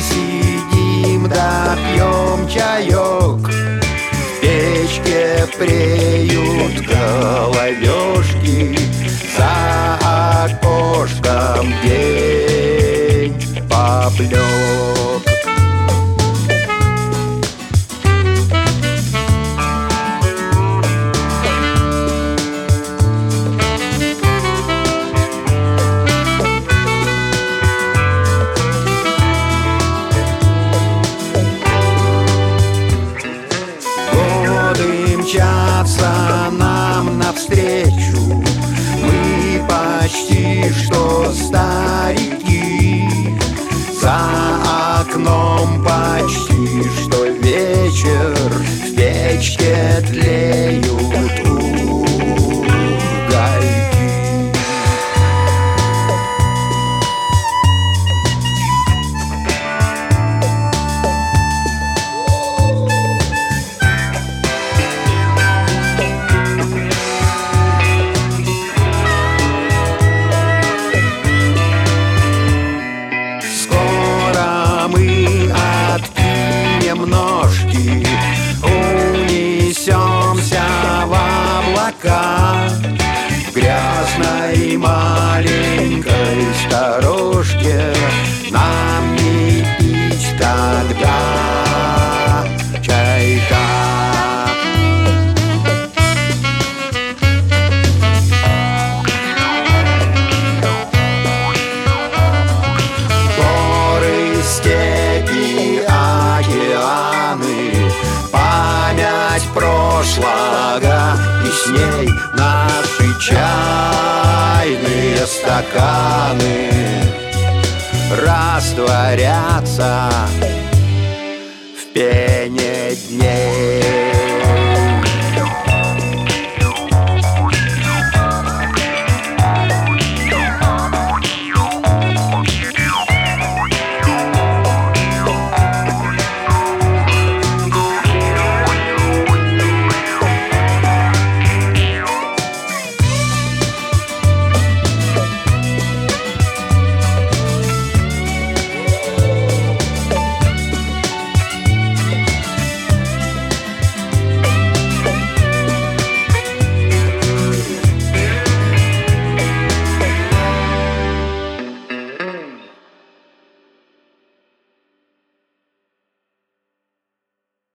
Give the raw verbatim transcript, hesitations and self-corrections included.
сидим да пьем чаек, в печке преют головешки, за окошком день поплет. Мчатся нам навстречу, мы почти что старики, за окном почти что вечер, в печке тлеют угольки. Ножки, унесемся в облака, в грязной маленькой сторожке нам не пить тогда чайка. Горы, степи, океаны, память прошлого, и с ней наши чайные стаканы растворятся в пене дней.